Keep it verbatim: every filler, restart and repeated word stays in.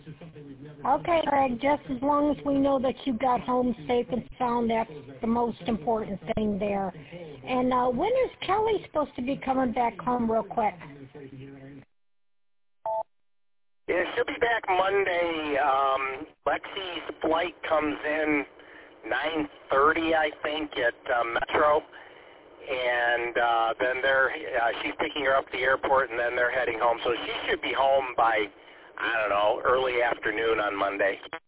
Okay, Greg, just as long as we know that you got home safe and sound, that's the most important thing there. And uh, when is Kelly supposed to be coming back home real quick? Yeah, she'll be back Monday. Um, Lexi's flight comes in nine thirty, I think, at uh, Metro. And uh, then they're uh, she's picking her up at the airport, and then they're heading home. So she should be home by, I don't know, early afternoon on Monday.